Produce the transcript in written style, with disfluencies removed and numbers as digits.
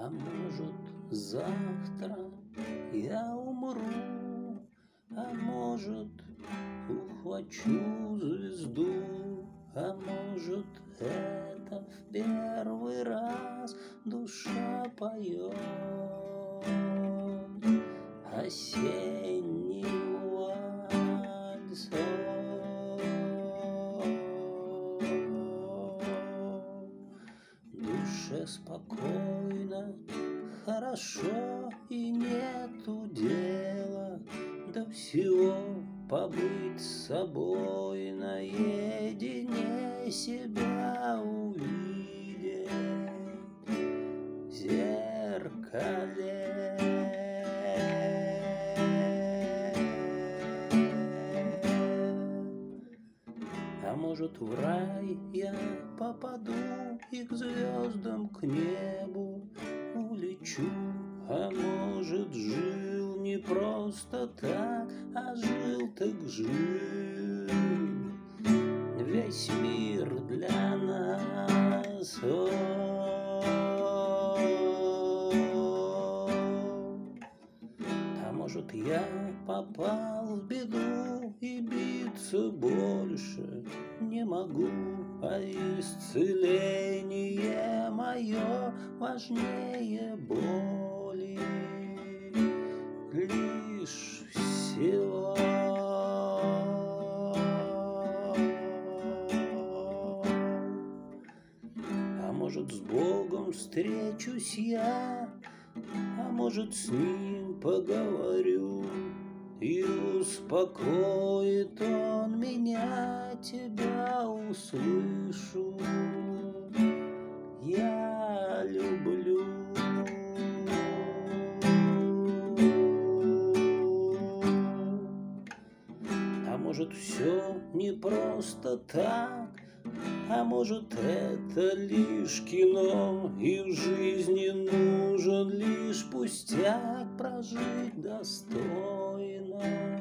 А может, завтра я умру, а может, ухвачу звезду, а может, это в первый раз душа поет осенний вальс. Душе спокойно, хорошо и нету дела до всего, побыть с собой наедине, себя увидеть в зеркале. А может, в рай я попаду и к звездам, к небу улечу. А может, жил не просто так, а жил так жил. Весь мир для нас. А может, я попал в беду и биться больше не могу, а исцеление мое важнее боли лишь всего. А может, с Богом встречусь я, а может, с Ним поговорю, и успокоит Он меня, тебя услышу. Я люблю. А может, все не просто так, а может, это лишь кино, и в жизни нужен лишь пустяк прожить достойно.